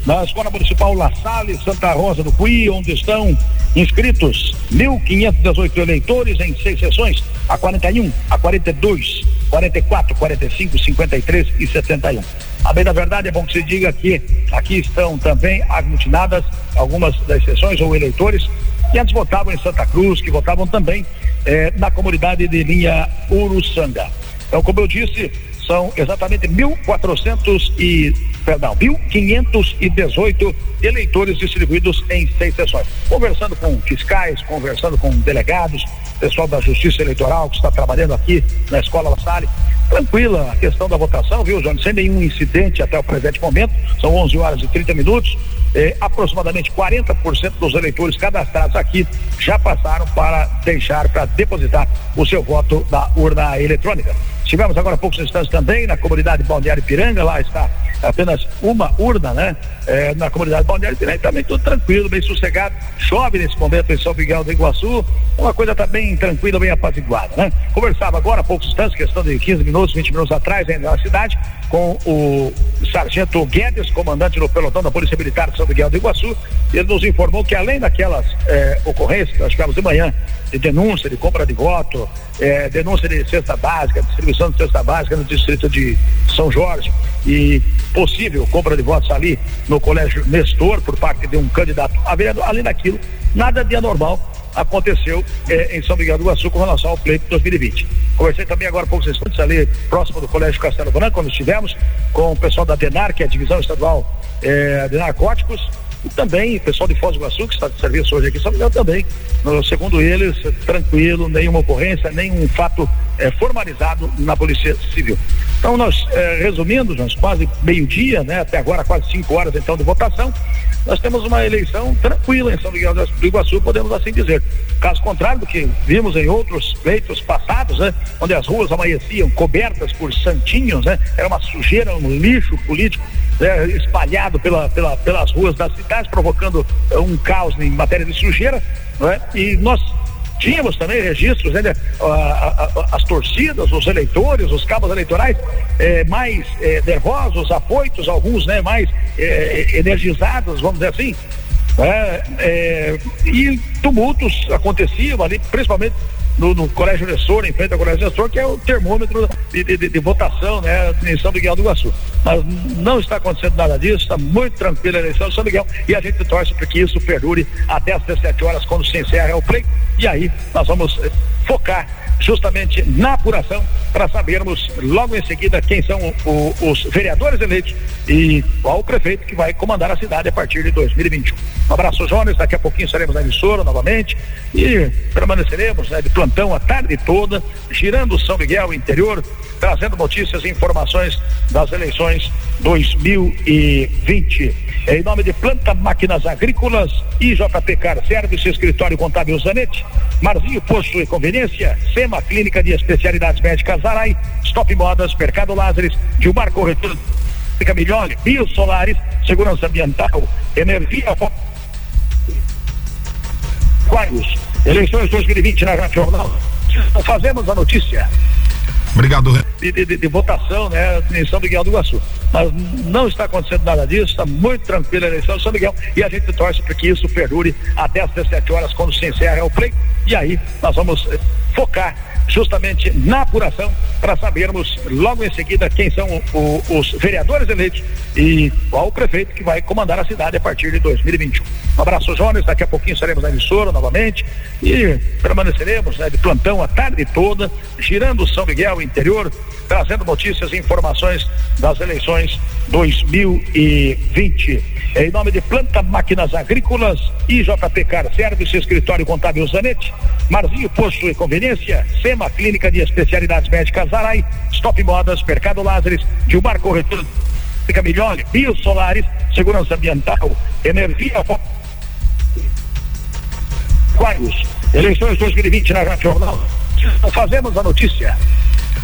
na Escola Municipal La Salle, Santa Rosa do Cuí, onde estão inscritos 1.518 eleitores em 6 sessões, a 41, a 42, 44, 45, 53 e 71. A bem da verdade, é bom que se diga que aqui estão também aglutinadas algumas das sessões ou eleitores que antes votavam em Santa Cruz, que votavam também na comunidade de linha Uruçanga. Então, como eu disse, são exatamente 1.518 eleitores distribuídos em 6 sessões. Conversando com fiscais, conversando com delegados, pessoal da Justiça Eleitoral que está trabalhando aqui na Escola La Salle. Tranquila a questão da votação, viu, João? Sem nenhum incidente até o presente momento. São 11 horas e 30 minutos. Aproximadamente 40% dos eleitores cadastrados aqui já passaram para depositar o seu voto na urna eletrônica. Tivemos agora há poucos instantes também na comunidade Balneário Ipiranga, lá está apenas uma urna, né? Na comunidade Balneário Ipiranga também tudo tranquilo, bem sossegado. Chove nesse momento em São Miguel do Iguaçu, uma coisa tá bem tranquila, bem apaziguada, né? Conversava agora há poucos instantes, questão de 15 minutos, 20 minutos atrás, ainda na cidade, com o sargento Guedes, comandante do pelotão da Polícia Militar de São Miguel do Iguaçu. Ele nos informou que além daquelas ocorrências que nós tivemos de manhã, de denúncia de compra de voto, denúncia de cesta básica, distribuição de cesta básica no distrito de São Jorge e possível compra de votos ali no Colégio Nestor por parte de um candidato a vereador, além daquilo, nada de anormal aconteceu em São Miguel do Iguaçu com relação ao pleito 2020. Conversei também agora há poucos instantes ali próximo do Colégio Castelo Branco, quando estivemos com o pessoal da DENAR, que é a Divisão Estadual de Narcóticos, e também o pessoal de Foz do Iguaçu, que está de serviço hoje aqui em São Miguel também, segundo eles, tranquilo, nenhuma ocorrência, nenhum fato formalizado na Polícia Civil. Então nós, resumindo, nós quase meio-dia, né, até agora quase 5 horas então de votação, nós temos uma eleição tranquila em São Miguel do Iguaçu, podemos assim dizer. Caso contrário do que vimos em outros pleitos passados, né, onde as ruas amanheciam cobertas por santinhos, né, era uma sujeira, um lixo político, né, espalhado pelas ruas da cidade, provocando um caos em matéria de sujeira, né, e nós tínhamos também registros, né, as torcidas, os eleitores, os cabos eleitorais mais nervosos, afoitos, alguns, né, mais energizados, vamos dizer assim, e tumultos aconteciam ali, principalmente no Colégio Nestor, em frente ao Colégio Nestor, que é o termômetro de votação, né, em São Miguel do Iguaçu. Mas não está acontecendo nada disso, está muito tranquila a eleição de São Miguel e a gente torce para que isso perdure até as 17 horas, quando se encerra o pleito. E aí nós vamos focar justamente na apuração para sabermos logo em seguida quem são os vereadores eleitos e qual o prefeito que vai comandar a cidade a partir de 2021. Um abraço, Jones, daqui a pouquinho estaremos na emissora novamente e permaneceremos, né, de plantão a tarde toda, girando São Miguel interior, trazendo notícias e informações das eleições 2020. Em nome de Planta Máquinas Agrícolas, IJP Car Service, Escritório Contábil Zanetti, Marzinho Posto e Conveniência, SEMA Clínica de Especialidades Médicas Arai, Stop Modas, Mercado Lázares, Gilmar Corretor, Milhões, Biosolares, Segurança Ambiental, Energia, Quais, eleições 2020 na Rádio Jornal. Fazemos a notícia. Obrigado. De votação, né, em São Miguel do Iguaçu. Mas não está acontecendo nada disso, está muito tranquila a eleição de São Miguel e a gente torce para que isso perdure até as 17 horas, quando se encerra o pleito. E aí nós vamos focar justamente na apuração para sabermos logo em seguida quem são os vereadores eleitos e qual o prefeito que vai comandar a cidade a partir de 2021. Um abraço, Jones, daqui a pouquinho estaremos na emissora novamente e permaneceremos, né, de plantão a tarde toda, girando São Miguel interior, trazendo notícias e informações das eleições 2020. Em nome de Planta Máquinas Agrícolas, IJP Car Service, Escritório Contábil Zanetti, Marzinho Posto e Conveniência, SEMA Clínica de Especialidades Médicas Arai, Stop Modas, Mercado Lázares, Gilmar Corretor, Milhões, Biosolares, Segurança Ambiental, Energia, Quais, eleições 2020 na Rádio Jornal. Fazemos a notícia.